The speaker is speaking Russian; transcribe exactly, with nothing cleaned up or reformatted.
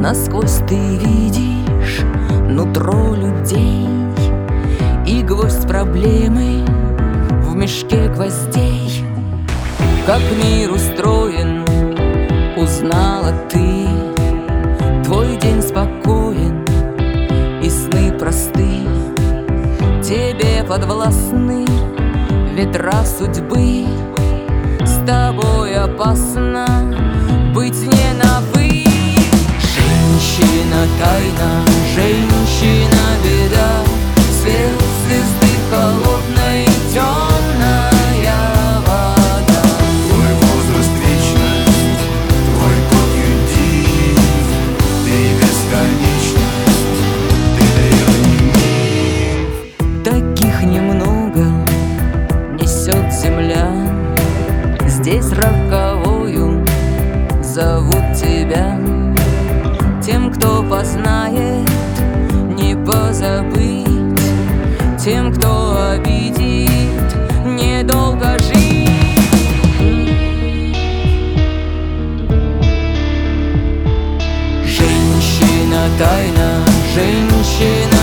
Насквозь ты видишь нутро людей, и гвоздь проблемы в мешке гвоздей. Как мир устроен, узнала ты. Твой день спокоен, и сны просты. Тебе подвластны ветра судьбы. С тобой опасно быть не на «вы». Женщина тайна, женщина беда, свет звезды холодной, темная вода. Твой возраст вечность, твой путь юдив, ты бесконечность, ты древний миф. Таких немного несет земля, здесь роковую зовут тебя. Тем, кто познает, не позабыть, тем, кто обидит, недолго жить. Женщина тайна, женщина